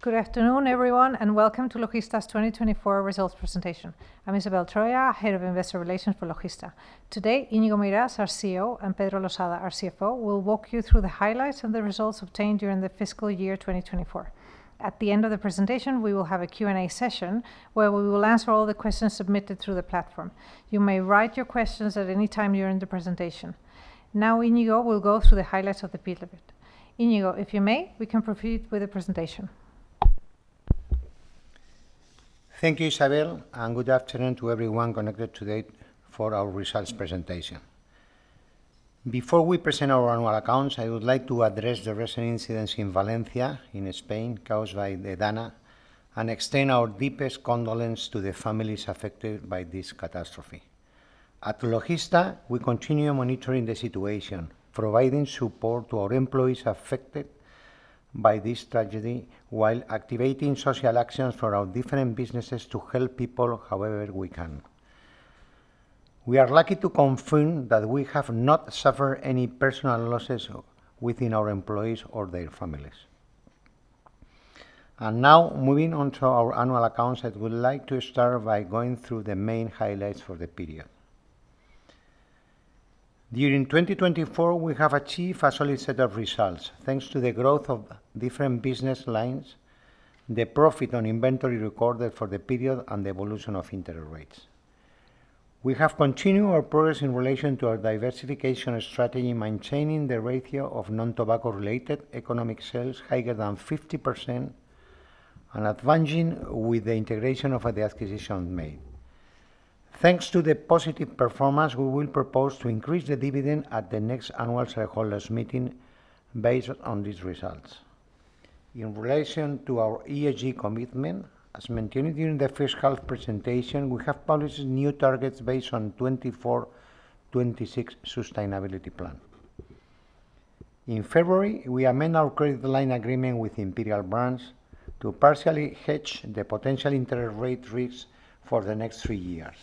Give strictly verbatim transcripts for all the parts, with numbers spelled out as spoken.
Good afternoon, everyone, and welcome to Logista's twenty twenty-four results presentation. I'm Isabel Troya, Head of Investor Relations for Logista. Today, Íñigo Meirás, our C E O, and Pedro Losada, our C F O, will walk you through the highlights and the results obtained during the fiscal year twenty twenty-four. At the end of the presentation, we will have a Q and A session where we will answer all the questions submitted through the platform. You may write your questions at any time during the presentation. Now, Íñigo will go through the highlights of the period. Íñigo, if you may, we can proceed with the presentation. Thank you, Isabel, and good afternoon to everyone connected today for our results presentation. Before we present our annual accounts, I would like to address the recent incidents in Valencia, in Spain, caused by the DANA, and extend our deepest condolences to the families affected by this catastrophe. At Logista, we continue monitoring the situation, providing support to our employees affected by this tragedy, while activating social actions for our different businesses to help people however we can. We are lucky to confirm that we have not suffered any personal losses within our employees or their families. And now, moving on to our annual accounts, I would like to start by going through the main highlights for the period. During twenty twenty-four, we have achieved a solid set of results, thanks to the growth of different business lines, the profit on inventory recorded for the period, and the evolution of interest rates. We have continued our progress in relation to our diversification strategy, maintaining the ratio of non-tobacco related economic sales higher than fifty percent and advancing with the integration of the acquisition made. Thanks to the positive performance, we will propose to increase the dividend at the next annual shareholders meeting based on these results. In relation to our E S G commitment, as mentioned during the first half presentation, we have published new targets based on twenty-four twenty-six sustainability plan. In February, we amend our credit line agreement with Imperial Brands to partially hedge the potential interest rate risks for the next three years.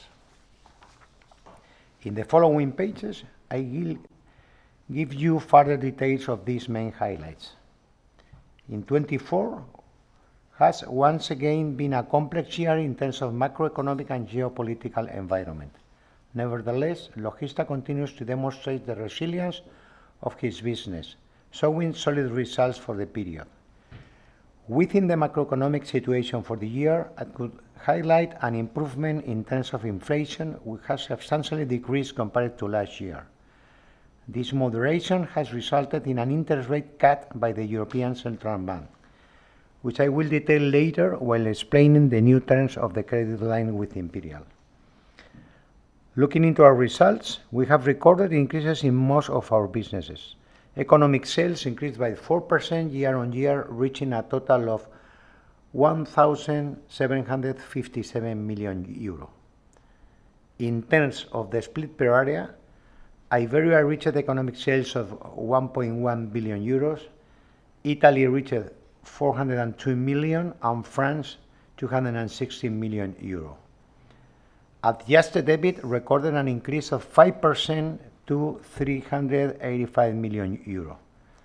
In the following pages, I will give you further details of these main highlights. In twenty-four has once again been a complex year in terms of macroeconomic and geopolitical environment. Nevertheless, Logista continues to demonstrate the resilience of his business, showing solid results for the period. Within the macroeconomic situation for the year, I could highlight an improvement in terms of inflation, which has substantially decreased compared to last year. This moderation has resulted in an interest rate cut by the European Central Bank, which I will detail later while explaining the new terms of the credit line with Imperial. Looking into our results, we have recorded increases in most of our businesses. Economic sales increased by four percent year on year, reaching a total of one thousand seven hundred fifty-seven million euro. In terms of the split per area, Iberia reached economic sales of one point one billion euros, Italy reached four hundred two million, and France two hundred sixty million euro. Adjusted EBIT recorded an increase of five percent to three hundred eighty-five million euro.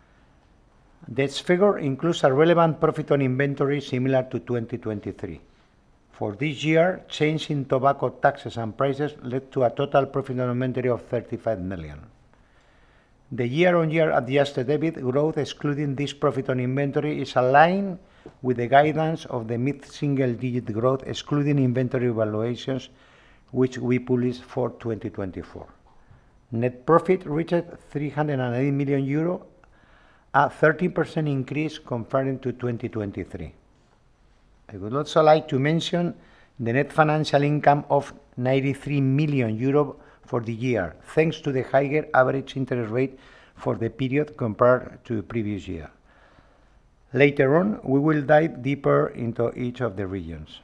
This figure includes a relevant profit on inventory similar to twenty twenty-three. For this year, change in tobacco taxes and prices led to a total profit on inventory of thirty-five million. The year-on-year adjusted EBIT growth, excluding this profit on inventory, is aligned with the guidance of the mid-single-digit growth, excluding inventory valuations, which we published for twenty twenty-four. Net profit reached three hundred eighty million euro, a thirteen percent increase compared to twenty twenty-three. I would also like to mention the net financial income of ninety-three million euro for the year, thanks to the higher average interest rate for the period compared to the previous year. Later on, we will dive deeper into each of the regions.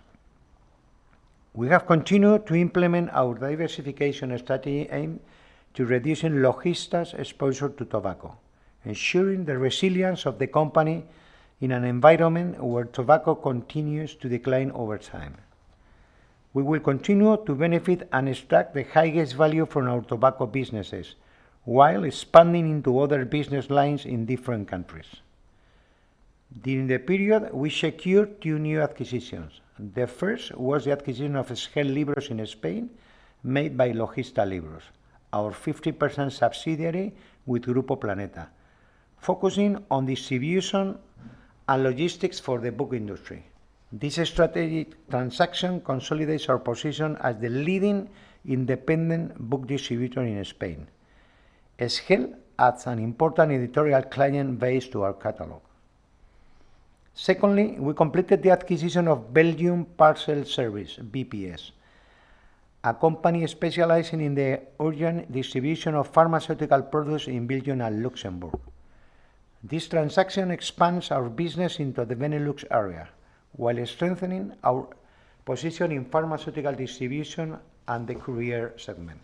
We have continued to implement our diversification strategy aimed to reducing Logista's exposure to tobacco, ensuring the resilience of the company in an environment where tobacco continues to decline over time. We will continue to benefit and extract the highest value from our tobacco businesses, while expanding into other business lines in different countries. During the period, we secured two new acquisitions. The first was the acquisition of Schell Libros in Spain, made by Logista Libros, our fifty percent subsidiary with Grupo Planeta, focusing on distribution and logistics for the book industry. This strategic transaction consolidates our position as the leading independent book distributor in Spain. Schell adds an important editorial client base to our catalog. Secondly, we completed the acquisition of Belgium Parcel Service, B P S, a company specializing in the urgent distribution of pharmaceutical products in Belgium and Luxembourg. This transaction expands our business into the Benelux area, while strengthening our position in pharmaceutical distribution and the courier segment.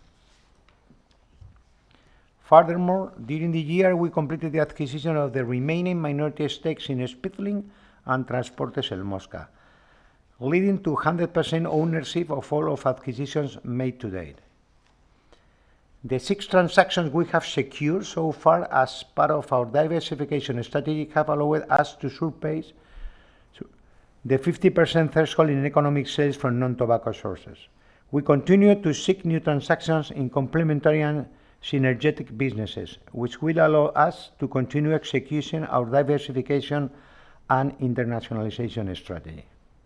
Furthermore, during the year, we completed the acquisition of the remaining minority stakes in Speedlink and Transportes El Mosca, leading to one hundred percent ownership of all of acquisitions made to date. The six transactions we have secured so far as part of our diversification strategy have allowed us to surpass the fifty percent threshold in economic sales from non-tobacco sources. We continue to seek new transactions in complementary and synergetic businesses, which will allow us to continue executing our diversification and internationalization strategy.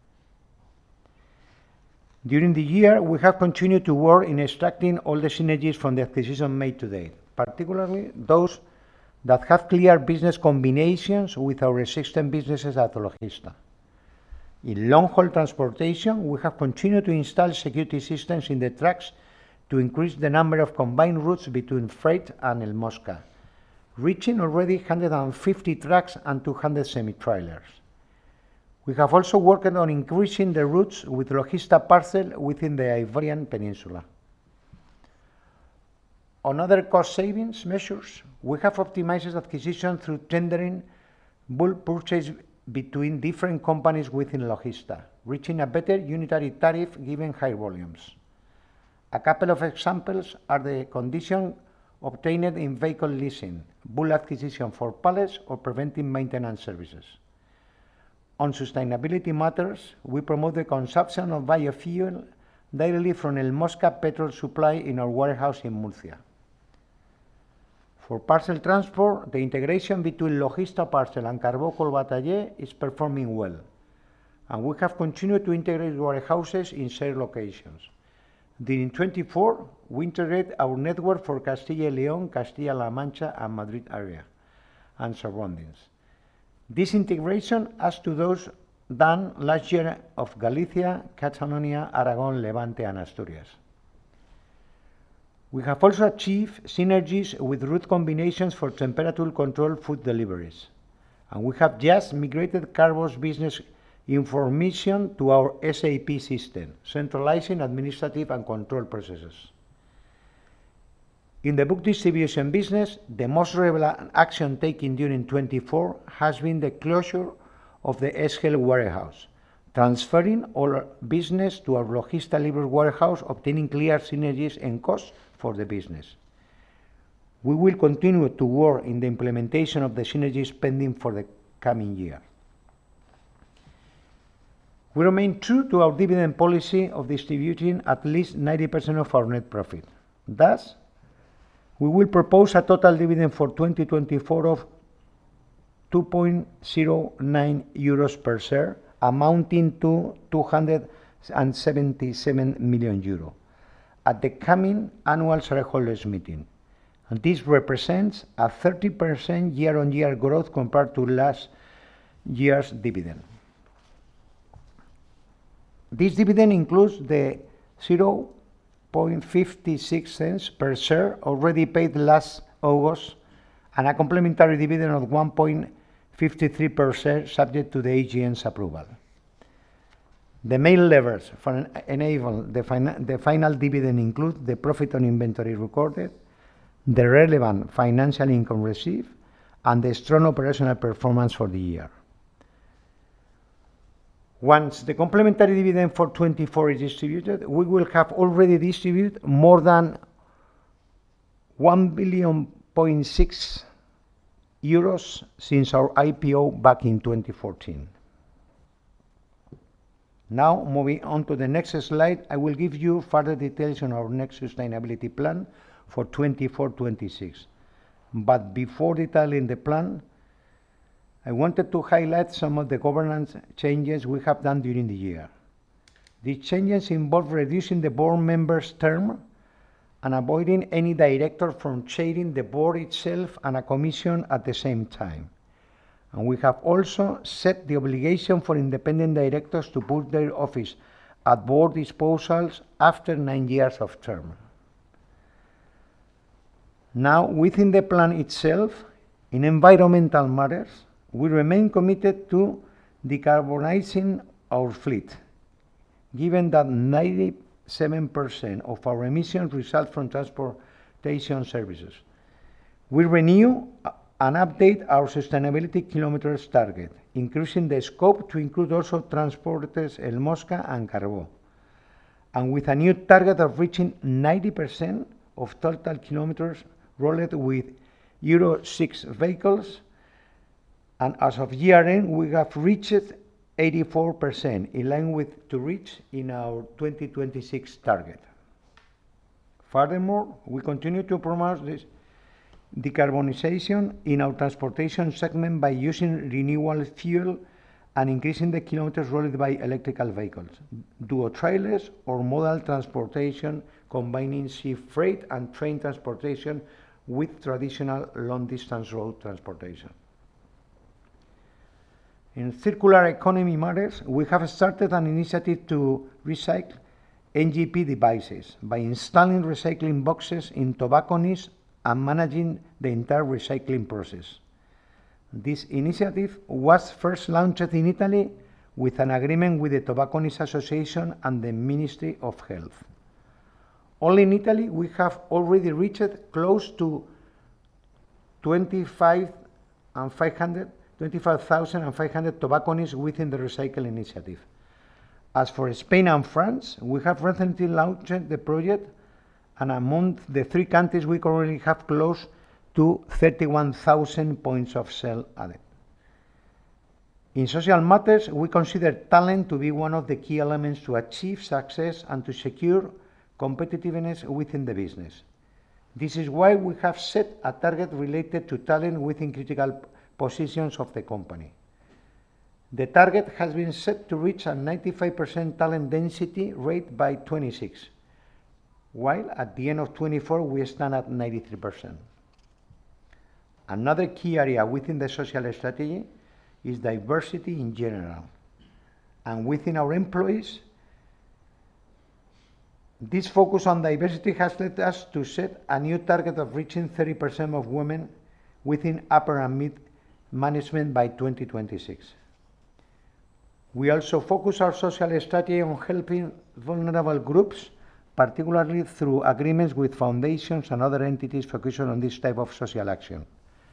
During the year, we have continued to work in extracting all the synergies from the acquisition made to date, particularly those that have clear business combinations with our existing businesses at Logista. In long-haul transportation, we have continued to install security systems in the trucks to increase the number of combined routes between freight and El Mosca, reaching already one hundred fifty trucks and two hundred semi-trailers. We have also worked on increasing the routes with Logista Parcel within the Iberian Peninsula. On other cost savings measures, we have optimized acquisition through tendering bulk purchase between different companies within Logista, reaching a better unitary tariff given high volumes. A couple of examples are the condition obtained in vehicle leasing, bulk acquisition for pallets, or preventive maintenance services. On sustainability matters, we promote the consumption of biofuel directly from El Mosca petrol supply in our warehouse in Murcia. For parcel transport, the integration between Logista Parcel and Carbó Collbatallé is performing well, and we have continued to integrate warehouses in shared locations. During twenty-four, we integrate our network for Castilla y León, Castilla-La Mancha, and Madrid area and surroundings. This integration adds to those done last year of Galicia, Catalonia, Aragon, Levante, and Asturias. We have also achieved synergies with route combinations for temperature-controlled food deliveries, and we have just migrated Carbó's business information to our S A P system, centralizing administrative and control processes. In the book distribution business, the most relevant action taken during twenty-four has been the closure of the Schell warehouse, transferring all our business to our Logista Libros warehouse, obtaining clear synergies and costs for the business. We will continue to work in the implementation of the synergies pending for the coming year. We remain true to our dividend policy of distributing at least ninety percent of our net profit. Thus, we will propose a total dividend for twenty twenty-four of two point zero nine euros per share, amounting to two hundred seventy-seven million euro, at the coming annual shareholders meeting. And this represents a thirty percent year-on-year growth compared to last year's dividend. This dividend includes the zero point five six cents per share already paid last August, and a complementary dividend of one point five three per share subject to the A G M's approval. The main levers for enable the, fin the final dividend include the profit on inventory recorded, the relevant financial income received, and the strong operational performance for the year. Once the complementary dividend for twenty-four is distributed, we will have already distributed more than one billion point six euros since our I P O back in twenty fourteen. Now, moving on to the next slide, I will give you further details on our next sustainability plan for twenty-four twenty-six. But before detailing the plan, I wanted to highlight some of the governance changes we have done during the year. These changes involve reducing the board members' term and avoiding any director from chairing the board itself and a commission at the same time. And we have also set the obligation for independent directors to put their office at board disposals after nine years of term. Now, within the plan itself, in environmental matters, we remain committed to decarbonizing our fleet, given that ninety-seven percent of our emissions result from transportation services. We renew and update our sustainability kilometers target, increasing the scope to include also Transportes El Mosca and Carbó, and with a new target of reaching ninety percent of total kilometers rolled with Euro six vehicles, and as of year end, we have reached eighty-four percent, in line with to reach in our twenty twenty-six target. Furthermore, we continue to promote this decarbonization in our transportation segment by using renewable fuel and increasing the kilometers rolled by electrical vehicles, duo trailers, or modal transportation, combining sea freight and train transportation with traditional long-distance road transportation. In circular economy matters, we have started an initiative to recycle N G P devices by installing recycling boxes in tobacconists and managing the entire recycling process. This initiative was first launched in Italy with an agreement with the Tobacconists Association and the Ministry of Health. Only in Italy, we have already reached close to twenty-five thousand five hundred tobacconists within the Recycle initiative. As for Spain and France, we have recently launched the project, and among the three countries, we currently have close to thirty-one thousand points of sale added. In social matters, we consider talent to be one of the key elements to achieve success and to secure competitiveness within the business. This is why we have set a target related to talent within critical positions of the company. The target has been set to reach a ninety-five percent talent density rate by twenty-six, while at the end of twenty-four we stand at ninety-three percent. Another key area within the social strategy is diversity in general. And within our employees, this focus on diversity has led us to set a new target of reaching thirty percent of women within upper and mid management by twenty twenty-six. We also focus our social strategy on helping vulnerable groups, particularly through agreements with foundations and other entities focusing on this type of social action.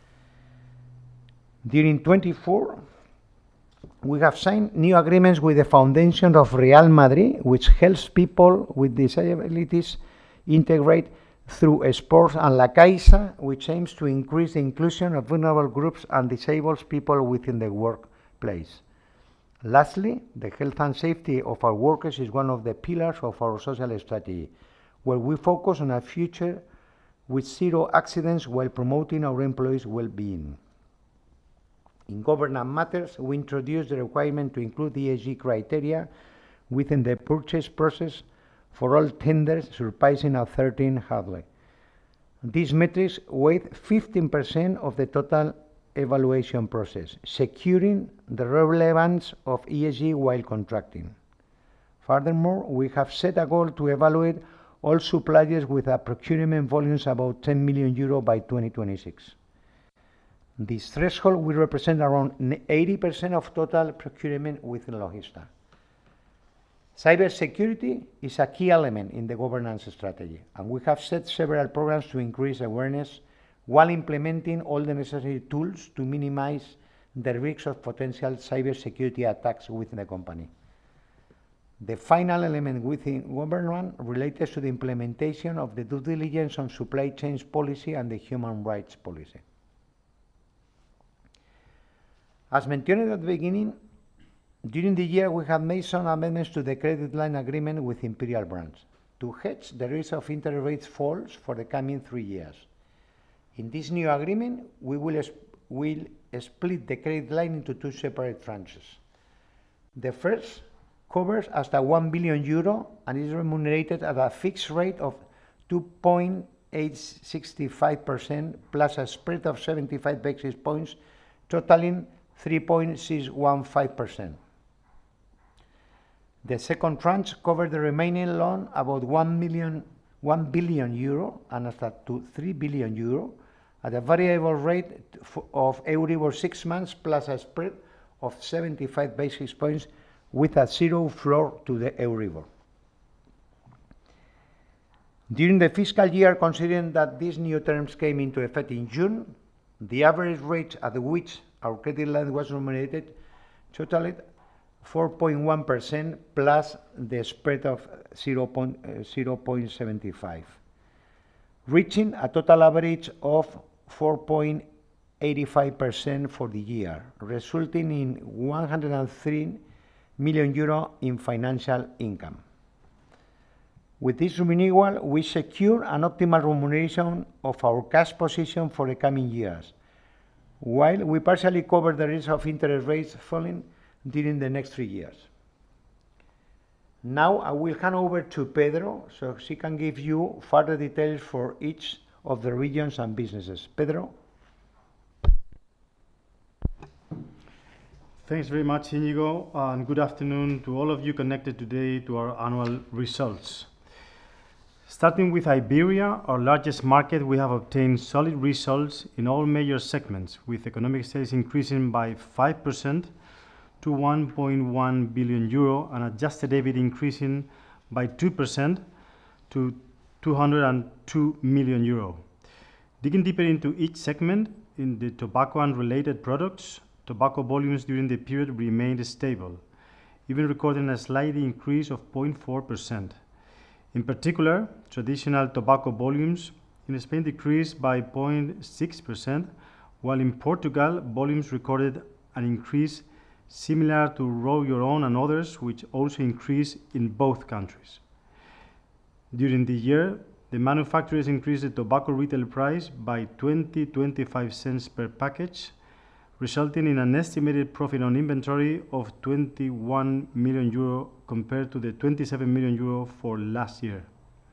During twenty-four, we have signed new agreements with the foundation of Real Madrid, which helps people with disabilities integrate through sports, and La Caixa, which aims to increase the inclusion of vulnerable groups and disabled people within the workplace. Lastly, the health and safety of our workers is one of the pillars of our social strategy, where we focus on a future with zero accidents while promoting our employees' well-being. In governance matters, we introduced the requirement to include E S G criteria within the purchase process for all tenders surpassing a thirteen hardware. These metrics weigh fifteen percent of the total evaluation process, securing the relevance of E S G while contracting. Furthermore, we have set a goal to evaluate all suppliers with a procurement volumes about ten million euro by twenty twenty-six. This threshold will represent around eighty percent of total procurement within Logista. Cybersecurity is a key element in the governance strategy, and we have set several programs to increase awareness while implementing all the necessary tools to minimize the risks of potential cybersecurity attacks within the company. The final element within governance relates to the implementation of the due diligence on supply chains policy and the human rights policy. As mentioned at the beginning, during the year we have made some amendments to the credit line agreement with Imperial Brands to hedge the risk of interest rate falls for the coming three years. In this new agreement, we will, will split the credit line into two separate tranches. The first covers up to one billion euro and is remunerated at a fixed rate of two point eight six five percent plus a spread of seventy-five basis points, totaling three point six one five percent. The second tranche covers the remaining loan about one billion euro and up to three billion euro at a variable rate of Euribor six months plus a spread of seventy-five basis points with a zero floor to the Euribor. During the fiscal year, considering that these new terms came into effect in June, the average rate at which our credit line was remunerated totaled four point one percent plus the spread of zero point seven five, reaching a total average of four point eight five percent for the year, resulting in one hundred three million euro in financial income. With this renewal, we secure an optimal remuneration of our cash position for the coming years, while we partially cover the risk of interest rates falling during the next three years. Now I will hand over to Pedro so she can give you further details for each of the regions and businesses. Pedro? Thanks very much, Íñigo, and good afternoon to all of you connected today to our annual results. Starting with Iberia, our largest market, we have obtained solid results in all major segments, with economic sales increasing by five percent to one point one billion euro and adjusted EBIT increasing by two percent to two hundred two million euro. Digging deeper into each segment, in the tobacco and related products, tobacco volumes during the period remained stable, even recording a slight increase of zero point four percent. In particular, traditional tobacco volumes in Spain decreased by zero point six percent, while in Portugal, volumes recorded an increase similar to Roll Your Own and others, which also increased in both countries. During the year, the manufacturers increased the tobacco retail price by twenty to twenty-five cents per package, resulting in an estimated profit on inventory of twenty-one million euro compared to the twenty-seven million euro for last year.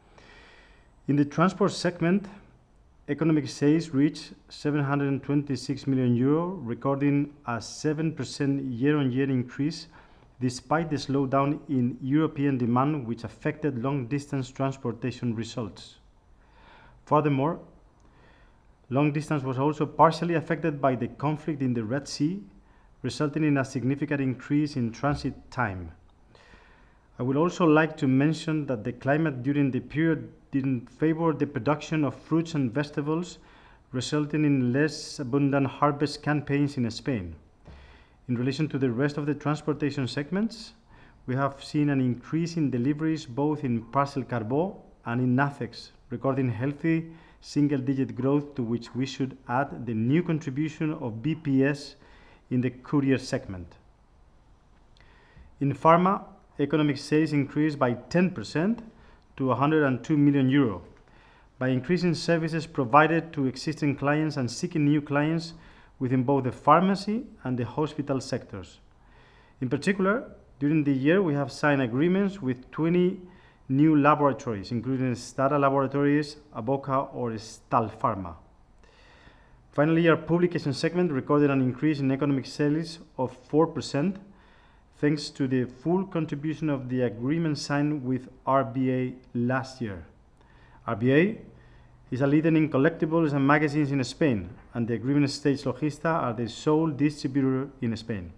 In the transport segment, economic sales reached seven hundred twenty-six million euro, recording a seven percent year-on-year increase despite the slowdown in European demand, which affected long-distance transportation results. Furthermore, long distance was also partially affected by the conflict in the Red Sea, resulting in a significant increase in transit time. I would also like to mention that the climate during the period didn't favor the production of fruits and vegetables, resulting in less abundant harvest campaigns in Spain. In relation to the rest of the transportation segments, we have seen an increase in deliveries both in Parcel Carbó and in NACEX, recording healthy single-digit growth, to which we should add the new contribution of B P S in the courier segment. In pharma, economic sales increased by ten percent to one hundred two million euro by increasing services provided to existing clients and seeking new clients within both the pharmacy and the hospital sectors. In particular, during the year, we have signed agreements with twenty new laboratories, including Stara Laboratories, Aboca, or Stal Pharma. Finally, our publication segment recorded an increase in economic sales of four percent, thanks to the full contribution of the agreement signed with R B A last year. R B A is a leader in collectibles and magazines in Spain, and the agreement states Logista are the sole distributor in Spain.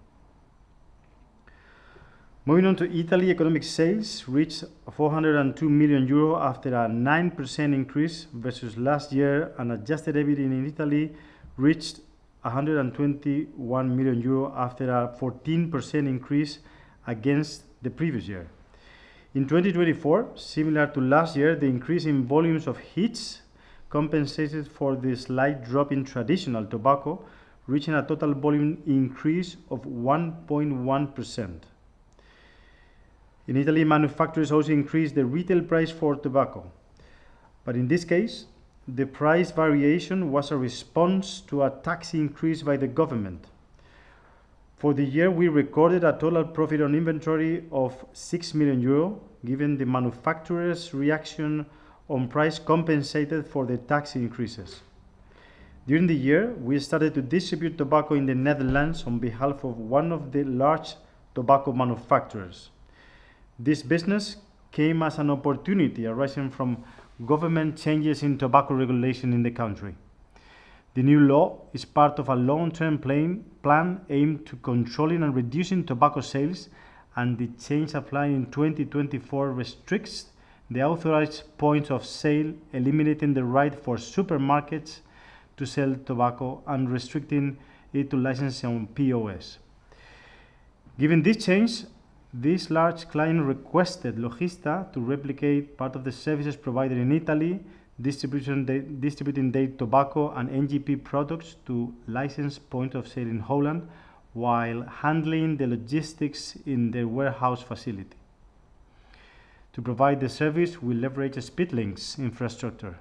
Moving on to Italy, economic sales reached four hundred two million euro after a nine percent increase versus last year, and adjusted EBIT in Italy reached one hundred twenty-one million euro after a fourteen percent increase against the previous year. In twenty twenty-four, similar to last year, the increase in volumes of heats compensated for the slight drop in traditional tobacco, reaching a total volume increase of one point one percent. In Italy, manufacturers also increased the retail price for tobacco. But in this case, the price variation was a response to a tax increase by the government. For the year, we recorded a total profit on inventory of six million euro, given the manufacturers' reaction on price compensated for the tax increases. During the year, we started to distribute tobacco in the Netherlands on behalf of one of the large tobacco manufacturers. This business came as an opportunity arising from government changes in tobacco regulation in the country. The new law is part of a long-term plan, plan aimed to controlling and reducing tobacco sales, and the change applied in twenty twenty-four restricts the authorized points of sale, eliminating the right for supermarkets to sell tobacco and restricting it to licensing on P O S. Given this change, this large client requested Logista to replicate part of the services provided in Italy, distribution de- distributing their tobacco and N G P products to licensed point of sale in Holland, while handling the logistics in their warehouse facility. To provide the service, we leverage Speedlink's infrastructure.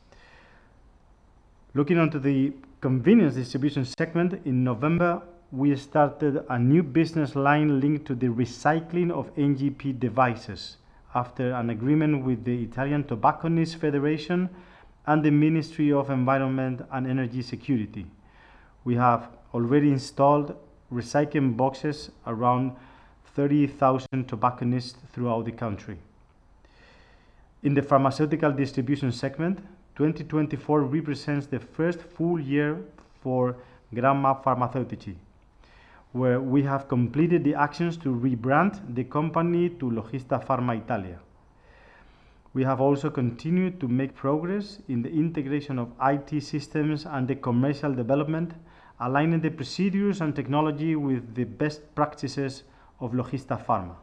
Looking onto the convenience distribution segment, in November, we started a new business line linked to the recycling of N G P devices after an agreement with the Italian Tobacconists Federation and the Ministry of Environment and Energy Security. We have already installed recycling boxes around thirty thousand tobacconists throughout the country. In the pharmaceutical distribution segment, twenty twenty-four represents the first full year for Gramma Farmaceutici, where we have completed the actions to rebrand the company to Logista Pharma Italia. We have also continued to make progress in the integration of I T systems and the commercial development, aligning the procedures and technology with the best practices of Logista Pharma.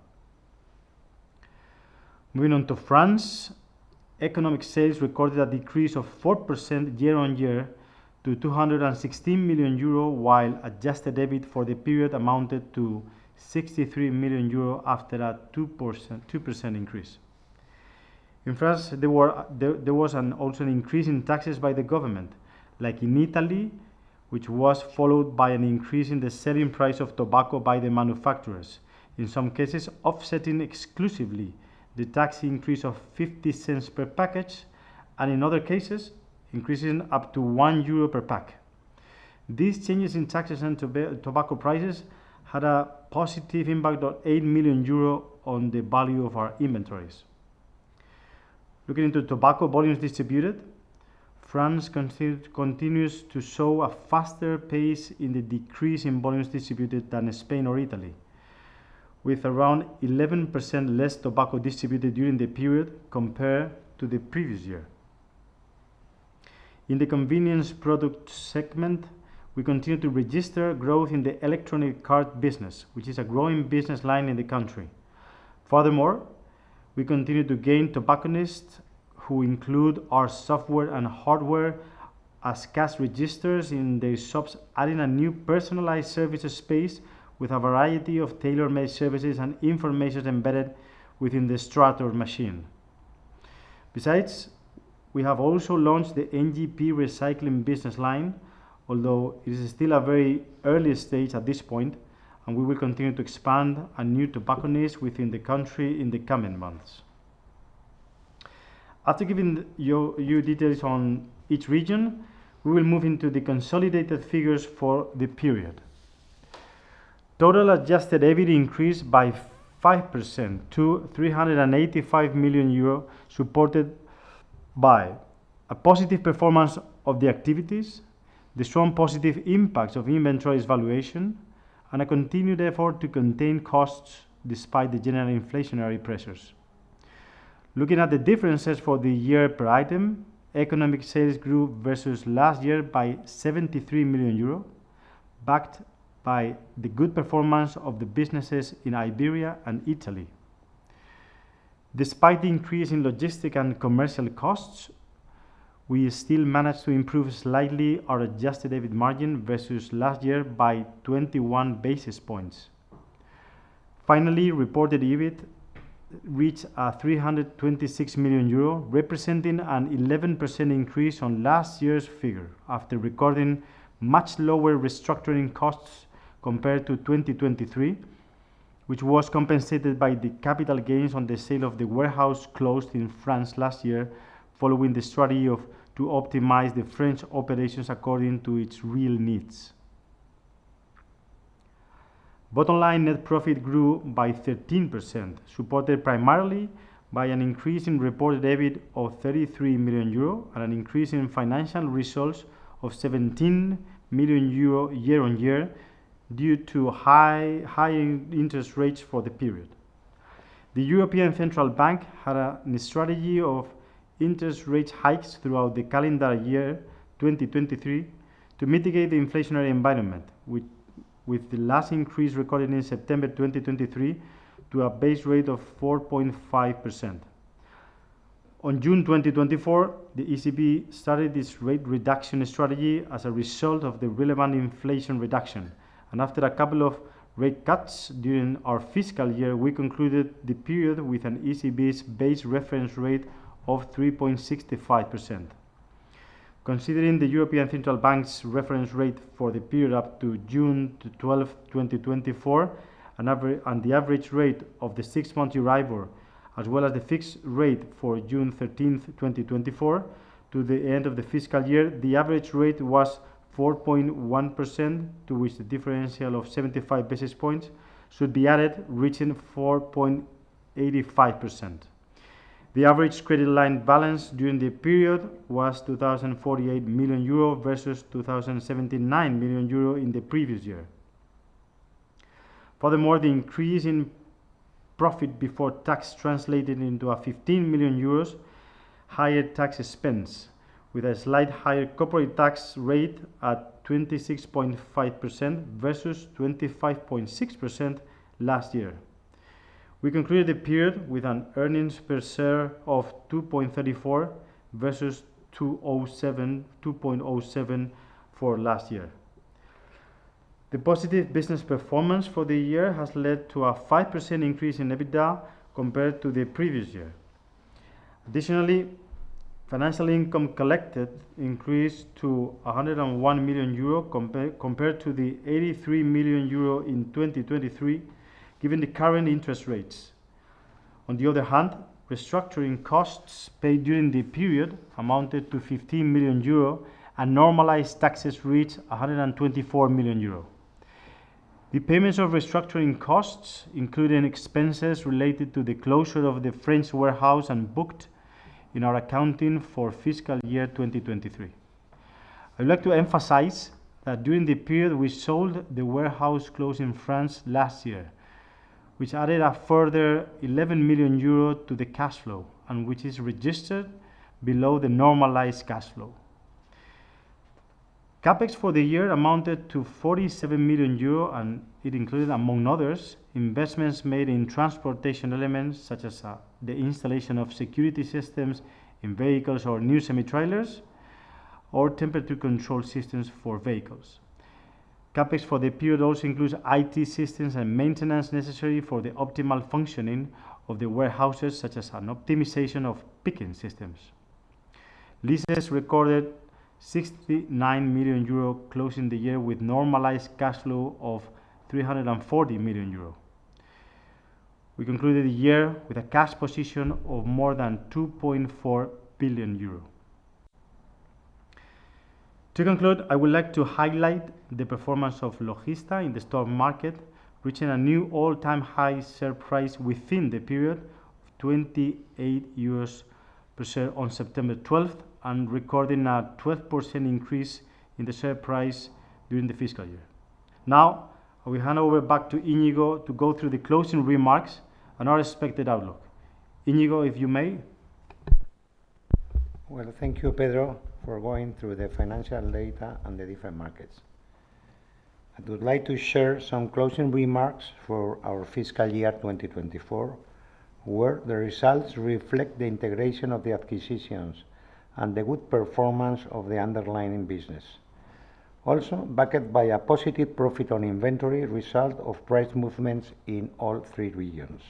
Moving on to France, economic sales recorded a decrease of four percent year on year to two hundred sixteen million euro, while adjusted EBIT for the period amounted to sixty-three million euro after a two percent increase. In France, there, were, there, there was an, also an increase in taxes by the government, like in Italy, which was followed by an increase in the selling price of tobacco by the manufacturers, in some cases offsetting exclusively the tax increase of fifty cents per package, and in other cases, increasing up to one euro per pack. These changes in taxes and tob- tobacco prices had a positive impact of eight million euro on the value of our inventories. Looking into tobacco volumes distributed, France continu- continues to show a faster pace in the decrease in volumes distributed than Spain or Italy, with around eleven percent less tobacco distributed during the period compared to the previous year. In the convenience product segment, we continue to register growth in the electronic card business, which is a growing business line in the country. Furthermore, we continue to gain tobacconists who include our software and hardware as cash registers in their shops, adding a new personalized services space with a variety of tailor-made services and information embedded within the Strator machine. Besides, we have also launched the N G P recycling business line, although it is still a very early stage at this point, and we will continue to expand a new tobacconists within the country in the coming months. After giving you, you details on each region, we will move into the consolidated figures for the period. Total adjusted EBIT increased by five percent to three hundred eighty-five million euro, supported by a positive performance of the activities, the strong positive impacts of inventories valuation, and a continued effort to contain costs despite the general inflationary pressures. Looking at the differences for the year per item, economic sales grew versus last year by seventy-three million euro, backed by the good performance of the businesses in Iberia and Italy. Despite the increase in logistic and commercial costs, we still managed to improve slightly our adjusted EBIT margin versus last year by twenty-one basis points. Finally, reported EBIT reached a three hundred twenty-six million euro, representing an eleven percent increase on last year's figure, after recording much lower restructuring costs compared to twenty twenty-three, which was compensated by the capital gains on the sale of the warehouse closed in France last year, following the strategy of to optimize the French operations according to its real needs. Bottom line net profit grew by thirteen percent, supported primarily by an increase in reported EBIT of thirty-three million euro and an increase in financial results of seventeen million euro year on year due to high, high interest rates for the period. The European Central Bank had a strategy of interest rate hikes throughout the calendar year twenty twenty-three to mitigate the inflationary environment, which, with the last increase recorded in September twenty twenty-three to a base rate of four point five percent. On June twenty twenty-four, the E C B started its rate reduction strategy as a result of the relevant inflation reduction, and after a couple of rate cuts during our fiscal year, we concluded the period with an E C B's base reference rate of three point six five percent. Considering the European Central Bank's reference rate for the period up to June twelfth, twenty twenty-four, and, aver- and the average rate of the six-month Euribor, as well as the fixed rate for June thirteenth, twenty twenty-four, to the end of the fiscal year, the average rate was four point one percent, to which the differential of seventy-five basis points should be added, reaching four point eight five percent. The average credit line balance during the period was two thousand forty-eight million euro versus two thousand seventy-nine million euro in the previous year. Furthermore, the increase in profit before tax translated into a fifteen million euros higher tax expense, with a slight higher corporate tax rate at twenty-six point five percent versus twenty-five point six percent last year. We concluded the period with an earnings per share of two point three four versus two point zero seven for last year. The positive business performance for the year has led to a five percent increase in EBITDA compared to the previous year. Additionally, financial income collected increased to one hundred one million euro compa- compared to the eighty-three million euro in twenty twenty-three, given the current interest rates. On the other hand, restructuring costs paid during the period amounted to fifteen million euro and normalized taxes reached one hundred twenty-four million euro. The payments of restructuring costs, including expenses related to the closure of the French warehouse, and booked in our accounting for fiscal year twenty twenty-three. I would like to emphasize that during the period we sold the warehouse closed in France last year, which added a further eleven million euro to the cash flow and which is registered below the normalized cash flow. Capex for the year amounted to forty-seven million euro, and it included, among others, investments made in transportation elements such as uh, the installation of security systems in vehicles or new semi-trailers, or temperature control systems for vehicles. Capex for the period also includes I T systems and maintenance necessary for the optimal functioning of the warehouses, such as an optimization of picking systems. Leases recorded sixty-nine million euro, closing the year with normalized cash flow of three hundred forty million euro. We concluded the year with a cash position of more than two point four billion euro. To conclude, I would like to highlight the performance of Logista in the stock market, reaching a new all-time high share price within the period of twenty-eight euros per share on September twelfth, and recording a twelve percent increase in the share price during the fiscal year. Now, I will hand over back to Íñigo to go through the closing remarks and our expected outlook. Íñigo, if you may. Well, thank you, Pedro, for going through the financial data and the different markets. I would like to share some closing remarks for our fiscal year twenty twenty-four, where the results reflect the integration of the acquisitions and the good performance of the underlying business. Also, backed by a positive profit on inventory result of price movements in all three regions.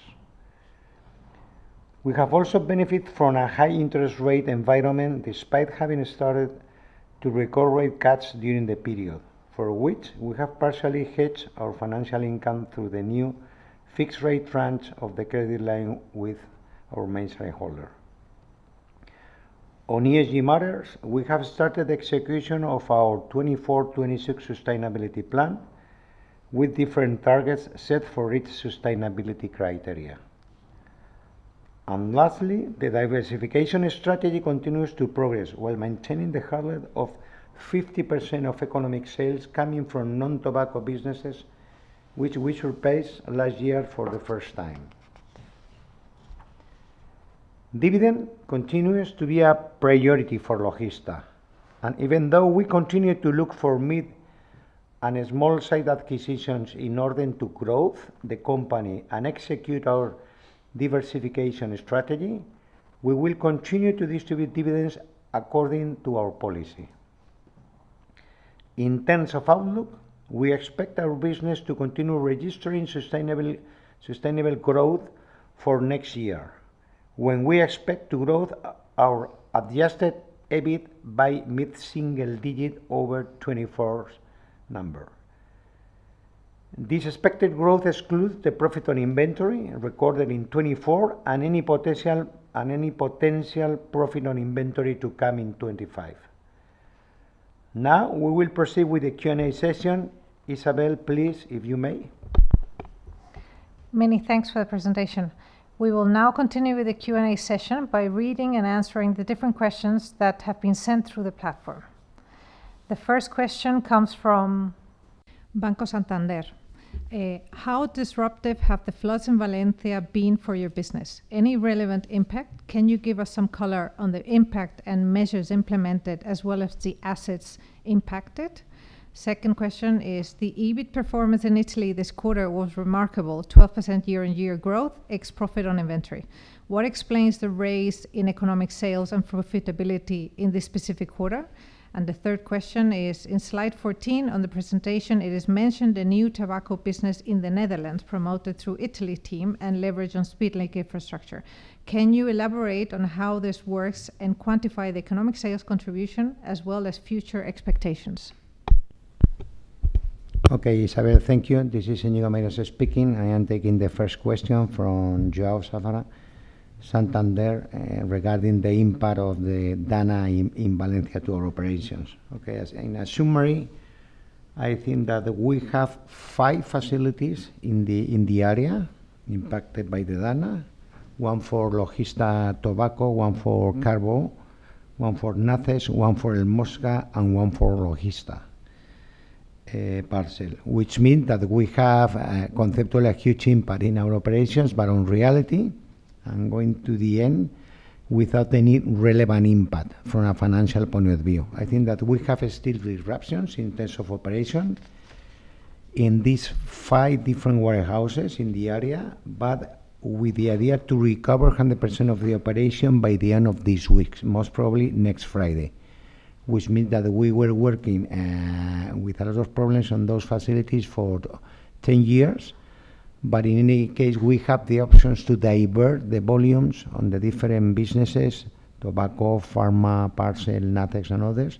We have also benefited from a high interest rate environment despite having started to record rate cuts during the period, for which we have partially hedged our financial income through the new fixed rate tranche of the credit line with our main shareholder. On E S G matters, we have started execution of our twenty-four twenty-six sustainability plan with different targets set for each sustainability criteria. And lastly, the diversification strategy continues to progress while maintaining the target of fifty percent of economic sales coming from non-tobacco businesses, which we surpassed last year for the first time. Dividend continues to be a priority for Logista, and even though we continue to look for mid and small-sized acquisitions in order to grow the company and execute our diversification strategy, we will continue to distribute dividends according to our policy. In terms of outlook, we expect our business to continue registering sustainable, sustainable growth for next year, when we expect to grow our adjusted E B I T by mid-single digit over twenty-four's number. This expected growth excludes the profit on inventory recorded in twenty-four and any potential and any potential profit on inventory to come in twenty-five. Now we will proceed with the Q and A session. Isabel, please, if you may. Many thanks for the presentation. We will now continue with the Q and A session by reading and answering the different questions that have been sent through the platform. The first question comes from Banco Santander. Uh, how disruptive have the floods in Valencia been for your business? Any relevant impact? Can you give us some color on the impact and measures implemented as well as the assets impacted? Second question is, the E B I T performance in Italy this quarter was remarkable, twelve percent year-on-year growth, ex profit on inventory. What explains the raise in economic sales and profitability in this specific quarter? And the third question is, in slide fourteen on the presentation, it is mentioned a new tobacco business in the Netherlands promoted through Italy team and leverage on Speedlink infrastructure. Can you elaborate on how this works and quantify the economic sales contribution as well as future expectations? Okay, Isabel, thank you. This is Íñigo Meirás speaking. I am taking the first question from Joao Safara, Santander, uh, regarding the impact of the DANA in, in Valencia to our operations. Okay, as in a summary, I think that we have five facilities in the in the area impacted by the DANA. One for Logista Tobacco, one for Carbo, one for Naces, one for El Mosca, and one for Logista. Uh, parcel, which means that we have uh, conceptually a huge impact in our operations, but on reality, and going to the end, without any relevant impact from a financial point of view. I think that we have still disruptions in terms of operation in these five different warehouses in the area, but with the idea to recover one hundred percent of the operation by the end of this week, most probably next Friday, which means that we were working uh, with a lot of problems on those facilities for ten years. But in any case, we have the options to divert the volumes on the different businesses, tobacco, pharma, parcel, Natex, and others,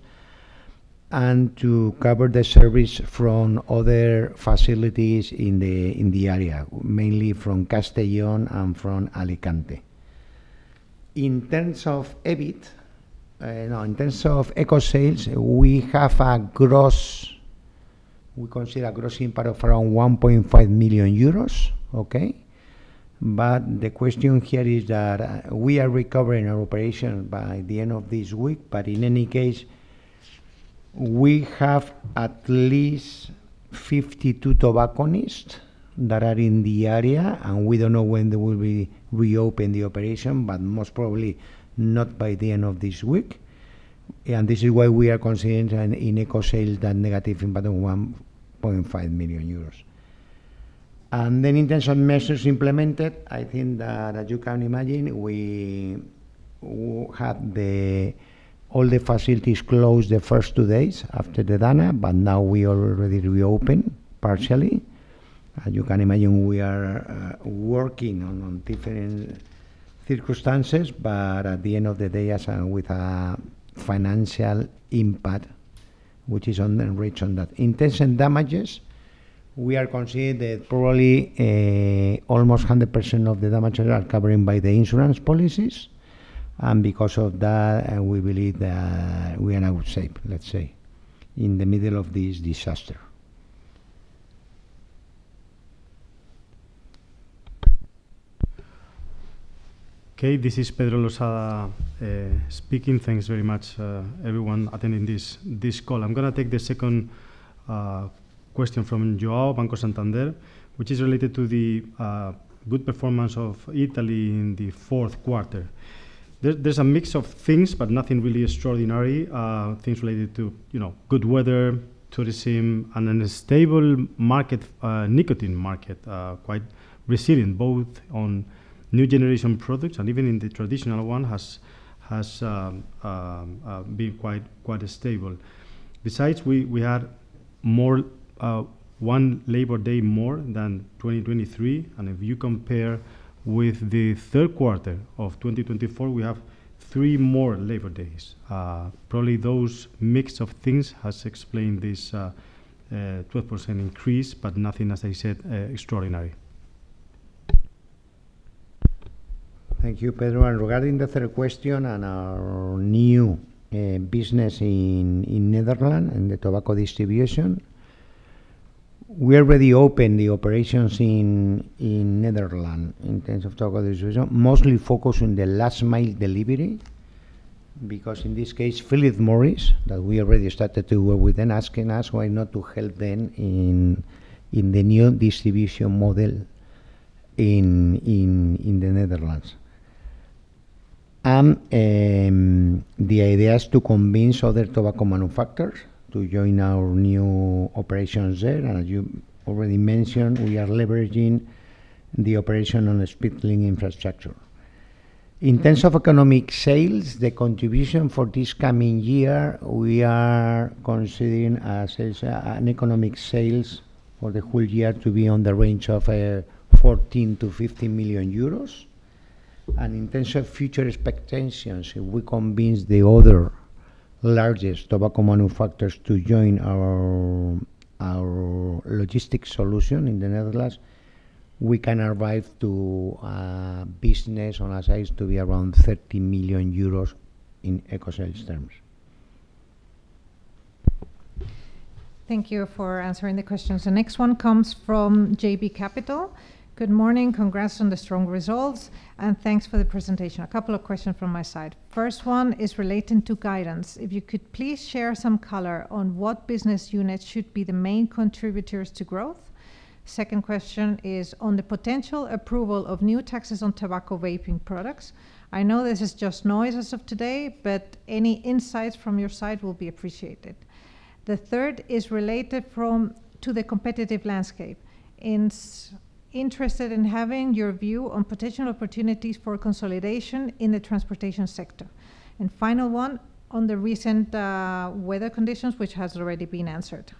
and to cover the service from other facilities in the in the area, mainly from Castellón and from Alicante. In terms of E B I T, uh, no, in terms of eco sales, we have a gross. We consider a gross impact of around one point five million euros, okay? But the question here is that uh, we are recovering our operation by the end of this week, but in any case, we have at least fifty-two tobacconists that are in the area, and we don't know when they will be reopen the operation, but most probably not by the end of this week. And this is why we are considering an, in eco sales that negative impact of one point five million euros. And then in terms of measures implemented, I think that as you can imagine, we had the all the facilities closed the first two days after the DANA, but now we already reopened partially. As you can imagine, we are uh, working on, on different circumstances, but at the end of the day, as a, with a financial impact, which is on the reach on that. Intention damages, we are considering that probably uh, almost one hundred percent of the damages are covered by the insurance policies, and because of that, uh, we believe that we are now safe, let's say, in the middle of this disaster. Okay, this is Pedro Losada uh, speaking. Thanks very much, uh, everyone attending this this call. I'm going to take the second uh, question from Joao, Banco Santander, which is related to the uh, good performance of Italy in the fourth quarter. There, there's a mix of things, but nothing really extraordinary. Uh, things related to, you know, good weather, tourism, and a stable market, uh, nicotine market, uh, quite resilient, both on new generation products and even in the traditional one has has um, um, uh, been quite quite stable. Besides, we we had more uh, one Labor Day more than twenty twenty-three, and if you compare with the third quarter of twenty twenty-four, we have three more Labor Days. Uh, probably those mix of things has explained this uh, uh, twelve percent increase, but nothing, as I said, uh, extraordinary. Thank you, Pedro. And regarding the third question and our new uh, business in, in Netherlands and the tobacco distribution, we already opened the operations in, in Netherlands in terms of tobacco distribution, mostly focused on the last mile delivery, because in this case, Philip Morris, that we already started to work with them, asking us why not to help them in, in the new distribution model in, in, in the Netherlands. And um, the idea is to convince other tobacco manufacturers to join our new operations there. And as you already mentioned, we are leveraging the operation on a Speedlink infrastructure. In terms of economic sales, the contribution for this coming year, we are considering as uh, an economic sales for the whole year to be on the range of uh, fourteen to fifteen million euros. And in terms of future expectations, if we convince the other largest tobacco manufacturers to join our our logistics solution in the Netherlands, we can arrive to a business on a size to be around thirty million euros in eco-sales terms. Thank you for answering the questions. The next one comes from J B Capital. Good morning, congrats on the strong results, and thanks for the presentation. A couple of questions from my side. First one is relating to guidance. If you could please share some color on what business units should be the main contributors to growth. Second question is on the potential approval of new taxes on tobacco vaping products. I know this is just noise as of today, but any insights from your side will be appreciated. The third is related from to the competitive landscape. In interested in having your view on potential opportunities for consolidation in the transportation sector. And final one, on the recent uh, weather conditions, which has already been answered.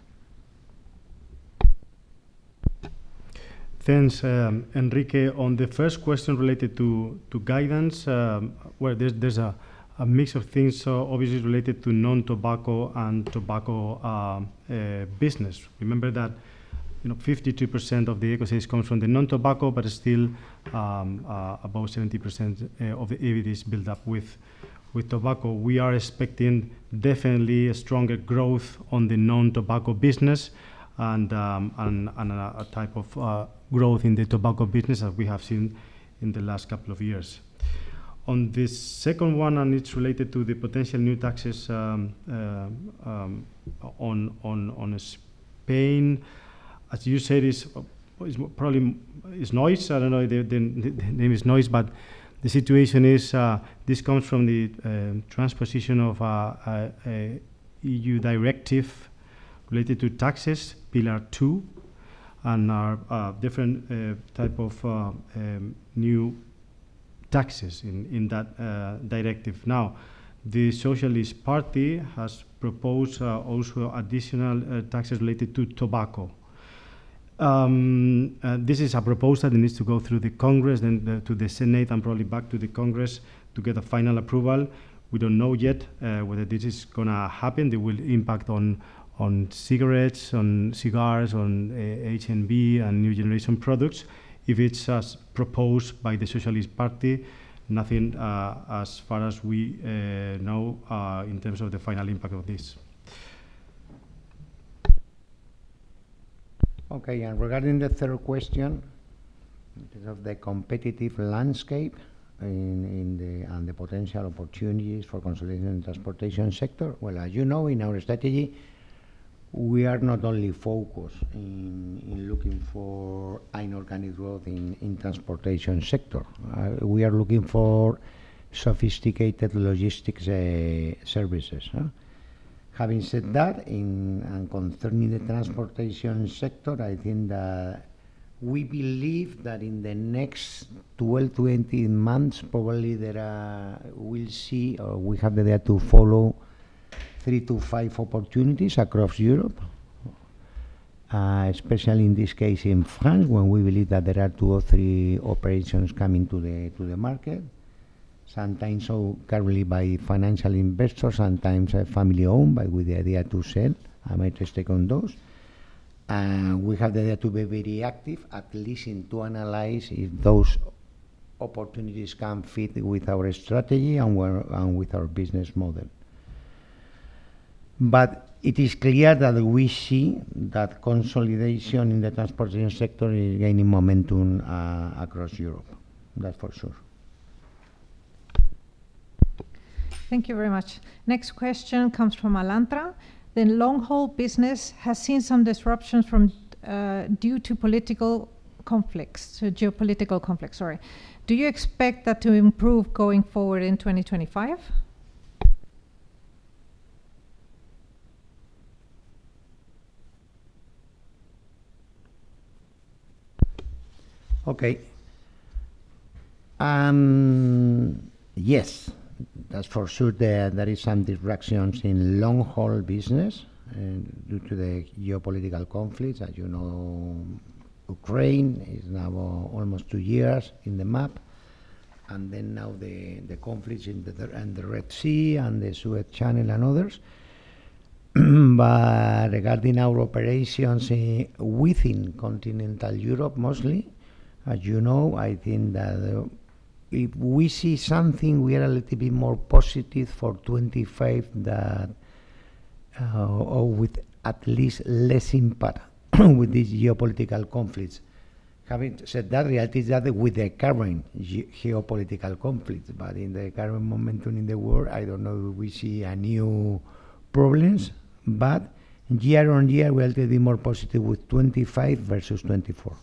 Thanks, um, Enrique. On the first question related to, to guidance, um, well, there's, there's a, a mix of things, uh, obviously related to non-tobacco and tobacco uh, uh, business. Remember that you know, fifty-two percent of the eco-sales comes from the non-tobacco, but still um, uh, about seventy percent uh, of the E B I T is built up with, with tobacco. We are expecting definitely a stronger growth on the non-tobacco business and, um, and, and a, a type of uh, growth in the tobacco business as we have seen in the last couple of years. On this second one, and it's related to the potential new taxes um, uh, um, on, on, on Spain, as you said, is is probably is noise. I don't know. The, the, the name is noise, but the situation is uh, this comes from the uh, transposition of a, a, a E U directive related to taxes, Pillar Two, and our uh, different uh, type of uh, um, new taxes in in that uh, directive. Now, The Socialist Party has proposed uh, also additional uh, taxes related to tobacco. Um, uh, this is a proposal that needs to go through the Congress, then the, to the Senate, and probably back to the Congress to get a final approval. We don't know yet uh, whether this is going to happen. It will impact on on cigarettes, on cigars, on uh, H and B and new generation products. If it's as proposed by the Socialist Party, nothing uh, as far as we uh, know uh, in terms of the final impact of this. Okay, and regarding the third question, in terms of the competitive landscape in, in the, and the potential opportunities for consolidation in the transportation sector, well, as you know, in our strategy, we are not only focused in, in looking for inorganic growth in, in transportation sector. Uh, we are looking for sophisticated logistics uh, services. Huh? Having said that, in and concerning the transportation sector, I think that we believe that in the next twelve to eighteen months, probably there are, we'll see, or we have the data to follow three to five opportunities across Europe, uh, especially in this case in France, when we believe that there are two or three operations coming to the to the market. Sometimes so currently by financial investors, sometimes uh, family owned, but with the idea to sell. I might stake on those. And we have the idea to be very active, at least in to analyze if those opportunities can fit with our strategy and, and with our business model. But it is clear that we see that consolidation in the transportation sector is gaining momentum uh, across Europe. That's for sure. Thank you very much. Next question comes from Alantra. The long-haul business has seen some disruptions from uh, due to political conflicts, to geopolitical conflicts, sorry. Do you expect that to improve going forward in twenty twenty-five? Okay. Um, yes. That's for sure. There, there is some disruptions in long-haul business uh, due to the geopolitical conflicts. As you know, Ukraine is now uh, almost two years in the map, and then now the, the conflicts in the, and the Red Sea and the Suez Channel and others. But regarding our operations uh, within continental Europe, mostly, as you know, I think that uh, if we see something, we are a little bit more positive for twenty-five that, uh, or with at least less impact with these geopolitical conflicts. Having said that, reality is that with the current ge geopolitical conflicts, but in the current momentum in the world, I don't know if we see a new problems, but year on year, we are a little bit more positive with twenty-five versus twenty-four.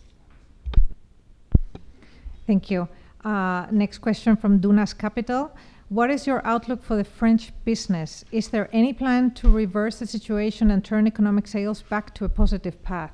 Thank you. Uh, next question from Dunas Capital. What is your outlook for the French business? Is there any plan to reverse the situation and turn economic sales back to a positive path?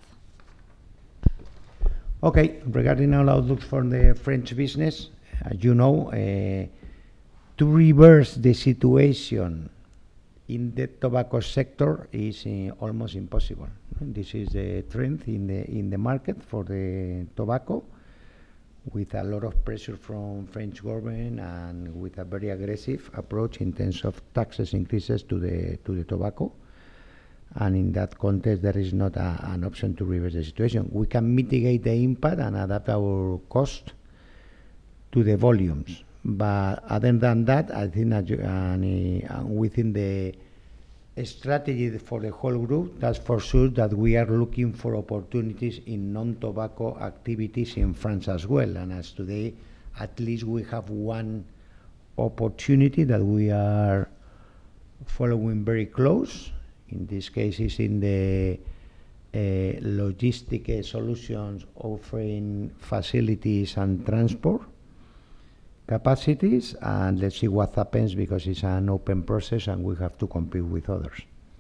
Okay, regarding our outlook for the French business, as you know, uh, to reverse the situation in the tobacco sector is uh, almost impossible. This is the trend in the in the market for the tobacco, with a lot of pressure from French government and with a very aggressive approach in terms of taxes increases to the to the tobacco. And in that context, there is not a, an option to reverse the situation. We can mitigate the impact and adapt our cost to the volumes. But other than that, I think that you, and, uh, within the strategy for the whole group, that's for sure that we are looking for opportunities in non-tobacco activities in France as well. And as today, at least we have one opportunity that we are following very close. In this case, is in the uh, logistic uh, solutions, offering facilities and transport capacities, and let's see what happens, because it's an open process and we have to compete with others.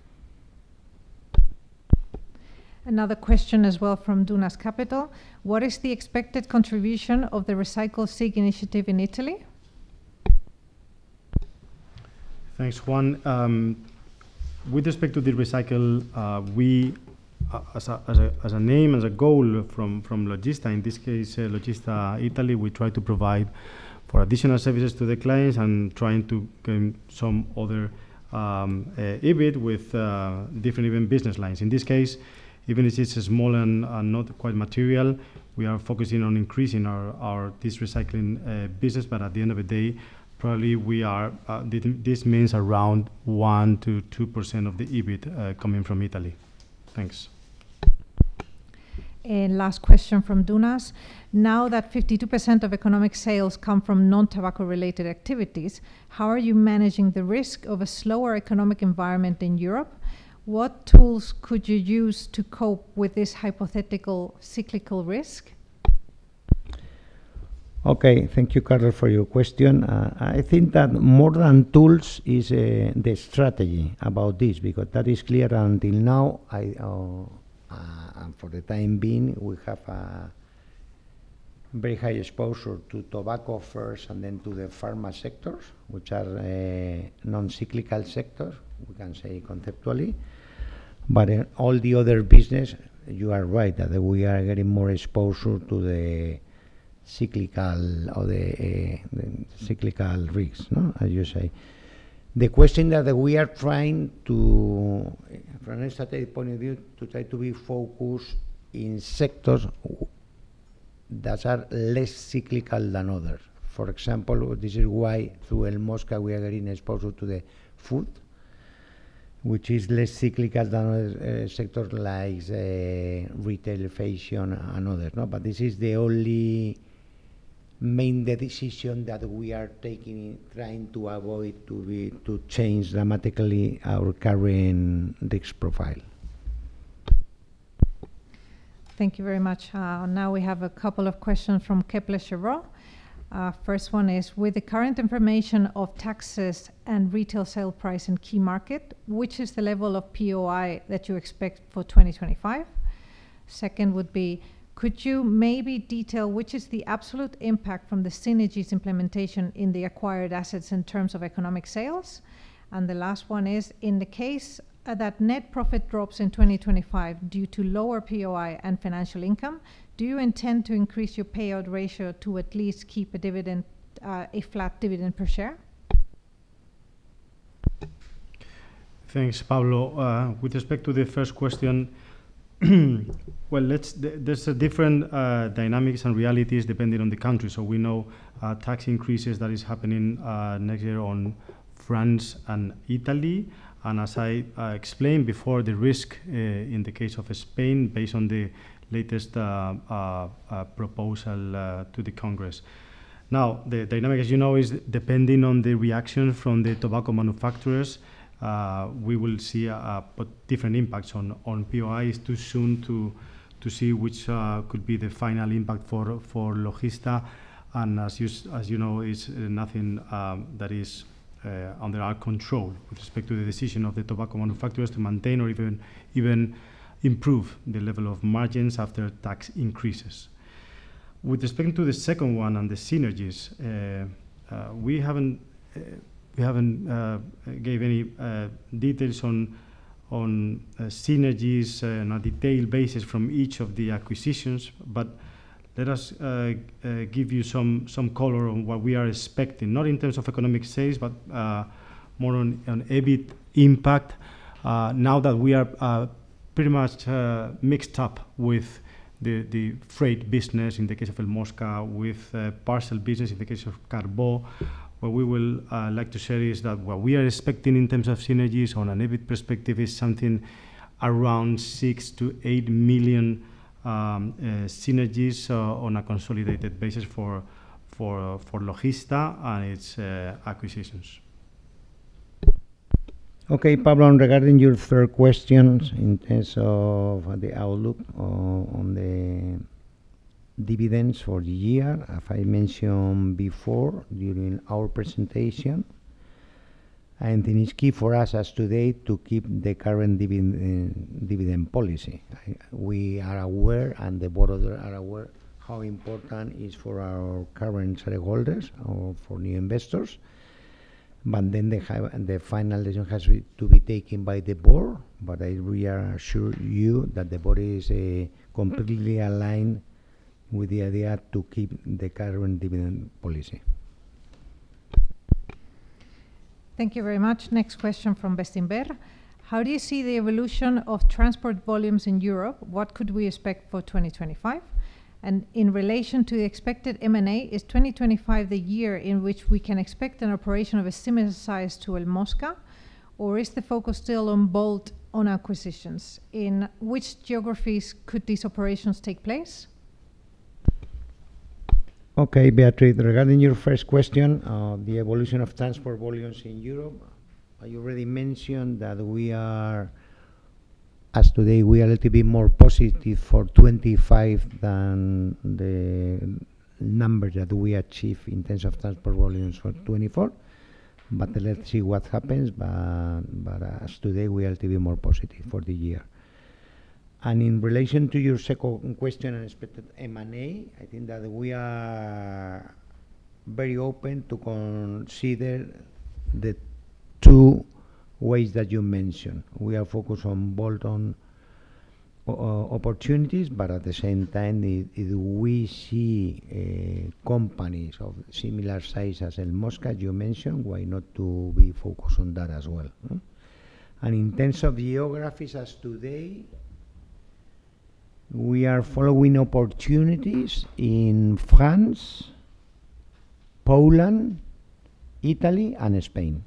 Another question as well from Dunas Capital. What is the expected contribution of the Recycle S I G initiative in Italy? Thanks, Juan. Um, with respect to the recycle, uh, we, uh, as, a, as, a, as a name, as a goal from, from Logista, in this case, uh, Logista Italy, we try to provide for additional services to the clients and trying to gain some other um, uh, E B I T with uh, different even business lines. In this case, even if it's small and uh, not quite material, we are focusing on increasing our, our this recycling uh, business, but at the end of the day, probably we are, uh, this means around one to two percent of the E B I T uh, coming from Italy. Thanks. And last question from Dunas. Now that fifty-two percent of economic sales come from non-tobacco related activities, how are you managing the risk of a slower economic environment in Europe? What tools could you use to cope with this hypothetical cyclical risk? Okay, thank you, Carlos, for your question. Uh, I think that more than tools is uh, the strategy about this, because that is clear until now. I, uh, uh, and for the time being, we have a very high exposure to tobacco first and then to the pharma sectors, which are uh, non-cyclical sectors, we can say conceptually. But in all the other business, you are right, that we are getting more exposure to the cyclical or the, uh, the cyclical risks, no? As you say. The question that we are trying to, from a strategic point of view, to try to be focused in sectors that are less cyclical than others. For example, this is why through El Mosca we are getting exposure to the food, which is less cyclical than other uh, sectors like uh, retail, fashion, and others. No, but this is the only main decision that we are taking, trying to avoid to be to change dramatically our current risk profile. Thank you very much. Uh, now we have a couple of questions from Kepler Cheuvreux. Uh, first one is, with the current information of taxes and retail sale price in key market, which is the level of P O I that you expect for twenty twenty-five? Second would be, could you maybe detail which is the absolute impact from the synergies implementation in the acquired assets in terms of economic sales? And the last one is, in the case uh, that net profit drops in twenty twenty-five due to lower P O I and financial income, do you intend to increase your payout ratio to at least keep a dividend, uh, a flat dividend per share? Thanks, Pablo. Uh, with respect to the first question, well, let's. Th there's a different uh, dynamics and realities depending on the country. So we know uh, tax increases that is happening uh, next year on France and Italy. And as I uh, explained before, the risk uh, in the case of Spain, based on the latest uh, uh, uh, proposal uh, to the Congress. Now, the dynamic, as you know, is depending on the reaction from the tobacco manufacturers. Uh, we will see uh, uh, different impacts on, on P O I. It's too soon to to see which uh, could be the final impact for for Logista. And as you as you know, it's uh, nothing um, that is uh, under our control with respect to the decision of the tobacco manufacturers to maintain or even even improve the level of margins after tax increases. With respect to the second one and the synergies, uh, uh, we haven't uh, we haven't uh, gave any uh, details on on uh, synergies uh, on a detailed basis from each of the acquisitions, but let us uh, uh, give you some some color on what we are expecting, not in terms of economic sales, but uh, more on, on E B I T impact. Uh, now that we are uh, pretty much uh, mixed up with the, the freight business in the case of El Mosca, with uh, parcel business in the case of Carbó. What we will uh, like to share is that what we are expecting in terms of synergies on an E B I T perspective is something around six to eight million um, uh, synergies uh, on a consolidated basis for for uh, for Logista and its uh, acquisitions. Okay, Pablo, and regarding your third question in terms of the outlook uh, on the dividends for the year, as I mentioned before during our presentation, I think it's key for us as today to keep the current dividend, uh, dividend policy. I, we are aware, and the board are aware, how important it is for our current shareholders or for new investors. but then the, ha- the final decision has be- to be taken by the board. But I reassure you that the board is uh, completely aligned with the idea to keep the current dividend policy. Thank you very much. Next question from Bestinver. How do you see the evolution of transport volumes in Europe? What could we expect for twenty twenty-five? And in relation to the expected M and A, is twenty twenty-five the year in which we can expect an operation of a similar size to El Mosca? Or is the focus still on bolt-on acquisitions? In which geographies could these operations take place? Okay, Beatriz, regarding your first question, uh, the evolution of transport volumes in Europe, I already mentioned that we are, as today, we are a little bit more positive for twenty-five than the numbers that we achieve in terms of transport volumes for twenty-four. But let's see what happens. But, but as today, we are a little bit more positive for the year. And in relation to your second question on expected M and A, I think that we are very open to consider the two ways that you mentioned. We are focused on bolt-on uh, opportunities, but at the same time, if, if we see uh, companies of similar size as El Mosca, you mentioned, why not to be focused on that as well? Huh? And in terms of geographies, as today, we are following opportunities in France, Poland, Italy, and Spain.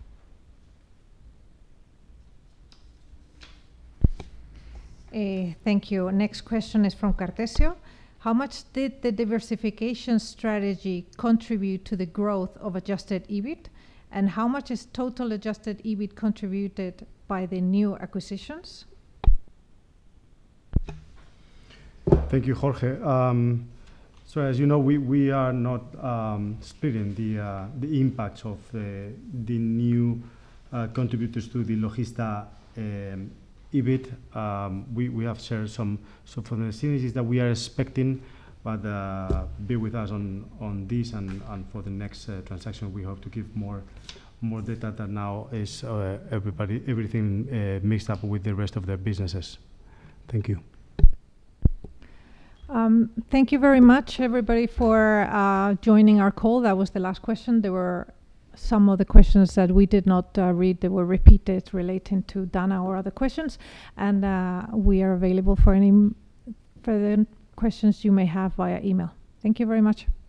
Uh, thank you. Next question is from Cartesio. How much did the diversification strategy contribute to the growth of adjusted E B I T? And how much is total adjusted E B I T contributed by the new acquisitions? Thank you, Jorge. Um, so as you know, we, we are not um, splitting the uh, the impacts of the, the new uh, contributors to the Logista um, E B I T. Um, we, we have shared some, some from the synergies that we are expecting, but uh, be with us on, on this, and, and for the next uh, transaction we hope to give more more data that now is uh, everybody everything uh, mixed up with the rest of their businesses. Thank you. Um, thank you very much, everybody, for uh, joining our call. That was the last question. There were some of the questions that we did not uh, read that were repeated relating to Dana or other questions. And uh, we are available for any further questions you may have via email. Thank you very much.